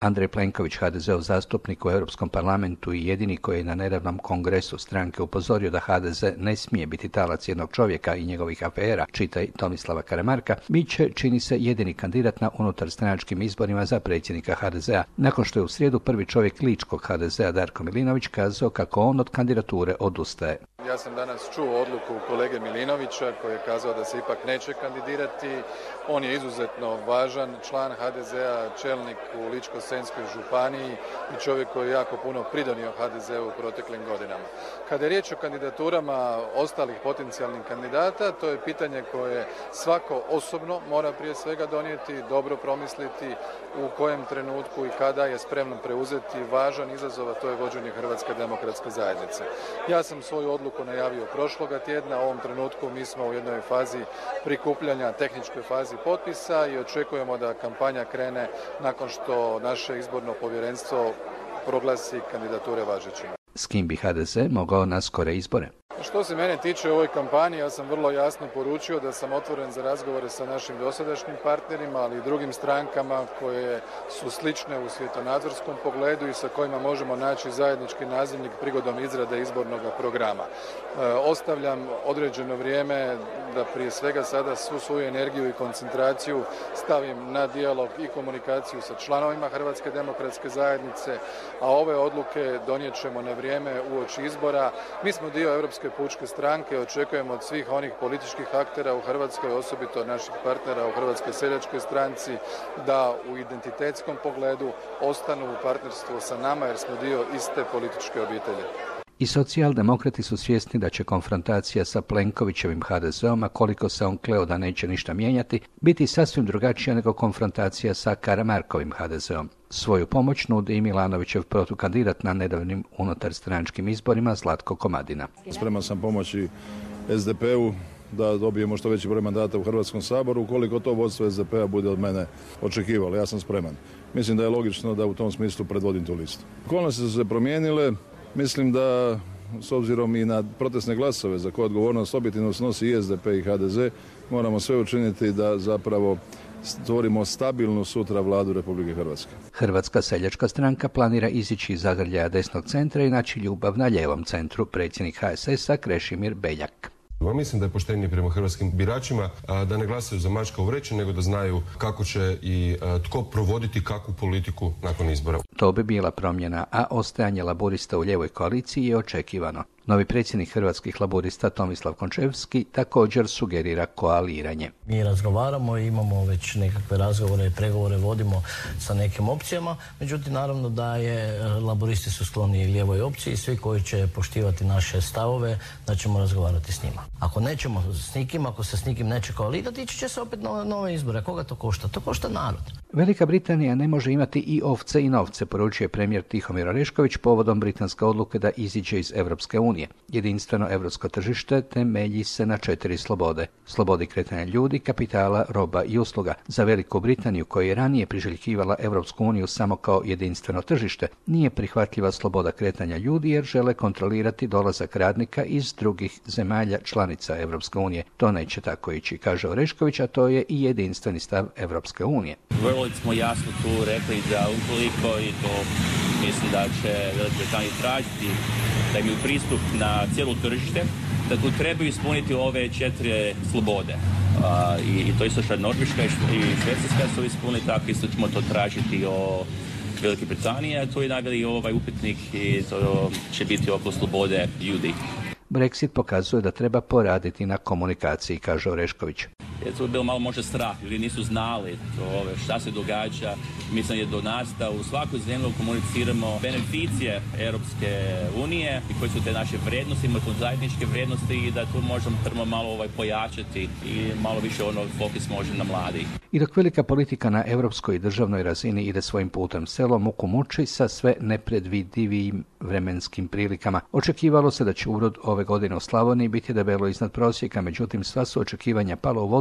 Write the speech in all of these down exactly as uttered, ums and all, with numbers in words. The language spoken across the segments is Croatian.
Andrej Plenković, ha de zeov zastupnik u Europskom parlamentu i jedini koji je na nedavnom kongresu stranke upozorio da ha de ze ne smije biti talac jednog čovjeka i njegovih afera, čitaj Tomislava Karamarka, bit će, čini se, jedini kandidat na unutarstranačkim izborima za predsjednika ha de zea, nakon što je u srijedu prvi čovjek ličkog ha de zea Darko Milinović kazao kako on od kandidature odustaje. Ja sam danas čuo odluku kolege Milinovića koji je kazao da se ipak neće kandidirati. On je izuzetno važan član ha de zea, čelnik u Ličko-senjskoj županiji i čovjek koji je jako puno pridonio ha de zeu u proteklim godinama. Kada je riječ o kandidaturama ostalih potencijalnih kandidata, to je pitanje koje svako osobno mora prije svega donijeti, dobro promisliti u kojem trenutku i kada je spremno preuzeti važan izazov, a to je vođenje Hrvatske demokratske zajednice. Ja sam svoju odluku najavio prošloga tjedna, u ovom trenutku mi smo u jednoj fazi prikupljanja, tehničkoj fazi potpisa i očekujemo da kampanja krene nakon što naše izborno povjerenstvo proglasi kandidature važećima. S kim bi ha de ze mogao na skore izbore? Što se mene tiče u ovoj kampanji, ja sam vrlo jasno poručio da sam otvoren za razgovore sa našim dosadašnjim partnerima, ali i drugim strankama koje su slične u svjetonazorskom pogledu i sa kojima možemo naći zajednički nazivnik prigodom izrade izbornog programa. E, ostavljam određeno vrijeme da prije svega sada svu svoju energiju i koncentraciju stavim na dijalog i komunikaciju sa članovima Hrvatske demokratske zajednice, a ove odluke donijet ćemo na vrijeme uoči izbora. Mi smo dio Europske pučke stranke, očekujemo od svih onih političkih aktera u Hrvatskoj, osobito od naših partnera u Hrvatskoj seljačkoj stranci, da u identitetskom pogledu ostanu u partnerstvu sa nama jer smo dio iste političke obitelji. I socijaldemokrati su svjesni da će konfrontacija sa Plenkovićevim ha de zeom, a koliko se on kleo da neće ništa mijenjati, biti sasvim drugačija nego konfrontacija sa Karamarkovim ha de zeom. Svoju pomoć nudi i Milanovićev protukandidat na nedavnim unutarstranačkim izborima Zlatko Komadina. Spreman sam pomoći es de pe-u da dobijemo što veći broj mandata u Hrvatskom saboru, ukoliko to vodstvo es de pe-a bude od mene očekivalo. Ja sam spreman. Mislim da je logično da u tom smislu predvodim tu listu. Okolnosti su se promijenile. Mislim da, s obzirom i na protestne glasove za koje odgovornost objektivno snosi i es de pe i ha de ze, moramo sve učiniti da zapravo stvorimo stabilnu sutra vladu Republike Hrvatske. Hrvatska seljačka stranka planira izići iz zagrljaja desnog centra i naći ljubav na lijevom centru, predsjednik ha es esa Krešimir Beljak. Mislim da je poštenije prema hrvatskim biračima da ne glasaju za mačka u vreći, nego da znaju kako će i tko provoditi kakvu politiku nakon izbora. To bi bila promjena, a ostajanje laburista u lijevoj koaliciji je očekivano. Novi predsjednik Hrvatskih laburista Tomislav Končevski također sugerira koaliranje. Mi razgovaramo i imamo već nekakve razgovore i pregovore vodimo sa nekim opcijama, međutim naravno da je laburisti su skloni lijevoj opciji i svi koji će poštivati naše stavove da ćemo razgovarati s njima. Ako nećemo s nikim, ako se s nikim neće koalirati, ići će se opet nove, nove izbore. Koga to košta? To košta narod. Velika Britanija ne može imati i ovce i novce, poručuje premijer Tihomir Orešković povodom britanske odluke da iziđe iz Europske unije. Jedinstveno europsko tržište temelji se na četiri slobode. Slobodi kretanja ljudi, kapitala, roba i usluga. Za Veliku Britaniju, koja je ranije priželjkivala Europsku uniju samo kao jedinstveno tržište, nije prihvatljiva sloboda kretanja ljudi jer žele kontrolirati dolazak radnika iz drugih zemalja članica Europske unije. To neće tako ići, kaže Orešković, a to je i jedinstveni stav Europske unije. Vrlo smo jasno tu rekli da ukoliko i to mislim da će Velika Britanija tražiti da imaju pristup na cijelo tržište, da tu trebaju ispuniti ove četiri slobode. A, i, I to isto što Norveška i Švedska su ispunili, tako isto ćemo to tražiti o Velike Britanije, a to je najbolji ovaj upitnik i to će biti oko slobode ljudi. Brexit pokazuje da treba poraditi na komunikaciji, kaže Orešković. Je to bilo malo možda strah, ljudi nisu znali to, ove, šta se događa. Mislim je do nas da u svakoj zemlji komuniciramo beneficije Europske unije i koje su te naše vrijednosti, imamo tu zajedničke vrijednosti i da tu možemo trebamo malo ovaj, pojačati i malo više ono fokus može na mladi. I dok velika politika na europskoj i državnoj razini ide svojim putem, selo muku muči sa sve nepredvidivim vremenskim prilikama. Očekivalo se da će urod ove godine u Slavoniji biti debelo iznad prosjeka, međutim sva su očekivanja pala u vodu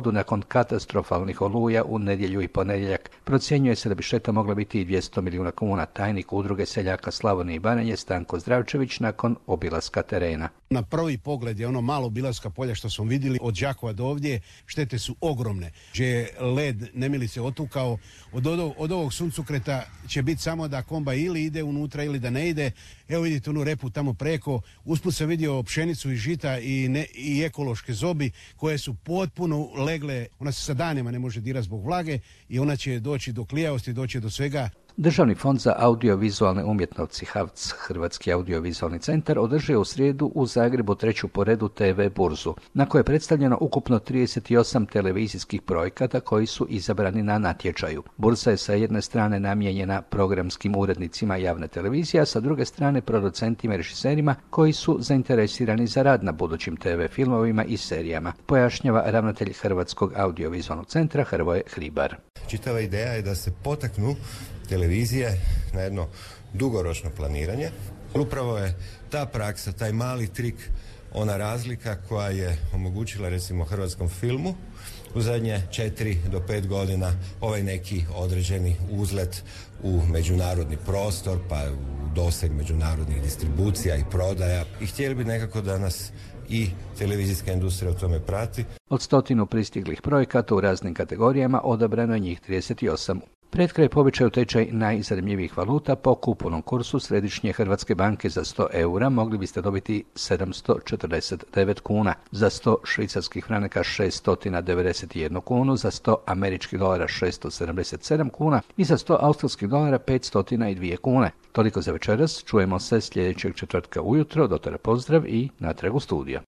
prirodu nakon katastrofalnih oluja u nedjelju i ponedjeljak. Procjenjuje se da bi šteta mogla biti i dvjesto milijuna kuna. Tajnik Udruge seljaka Slavonije i Baranje Stanko Zdravčević nakon obilaska terena. Na prvi pogled je ono malo obilaska polja što smo vidjeli od Đakova do ovdje, štete su ogromne. Že je led nemilice otukao, od, od, od ovog suncokreta će biti samo da komba ili ide unutra ili da ne ide. Evo vidite onu repu tamo preko, usput sam vidio pšenicu i žita i, ne, i ekološke zobi koje su potpuno legle, ona se sa danima ne može dirati zbog vlage i ona će doći do klijavosti, doći do svega. Državni fond za audiovizualne umjetnosti H A V C, Hrvatski audiovizualni centar, održao u srijedu u Zagrebu treću po redu te ve burzu, na kojoj je predstavljeno ukupno trideset osam televizijskih projekata koji su izabrani na natječaju. Burza je sa jedne strane namijenjena programskim urednicima javne televizije, a sa druge strane producentima i režiserima koji su zainteresirani za rad na budućim te ve filmovima i serijama, pojašnjava ravnatelj Hrvatskog audiovizualnog centra Hrvoje Hribar. Čitava ideja je da se potaknu televizije na jedno dugoročno planiranje. Upravo je ta praksa, taj mali trik, ona razlika koja je omogućila recimo hrvatskom filmu u zadnje četiri do pet godina ovaj neki određeni uzlet u međunarodni prostor, pa u doseg međunarodnih distribucija i prodaja. I htjeli bi nekako da nas i televizijska industrija u tome prati. Od stotinu pristiglih projekata u raznim kategorijama odabrano je njih trideset osam. Pred kraj povećaju tečaj najzanimljivijih valuta. Po kupovnom kursu Središnje Hrvatske banke za sto eura mogli biste dobiti sedamsto četrdeset devet kuna, za sto švicarskih franaka šesto devedeset jedan kunu, za sto američkih dolara šesto sedamdeset sedam kuna i za sto australskih dolara petsto dva kune. Toliko za večeras, čujemo se sljedećeg četvrtka ujutro, do tada pozdrav i natrag u studio.